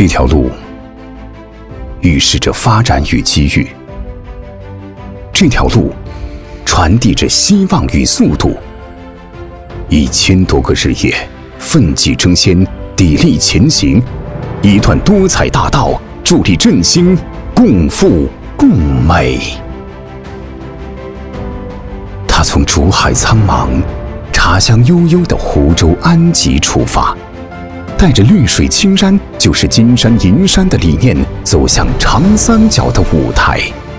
这条路预示着发展与机遇，这条路传递着希望与速度。1000多个日夜，奋楫争先，砥砺前行，一段多彩大道，助力振兴，共富共美。他从竹海苍茫、茶香悠悠的湖州安吉出发，带着绿水青山就是金山银山的理念，走向长三角的舞台。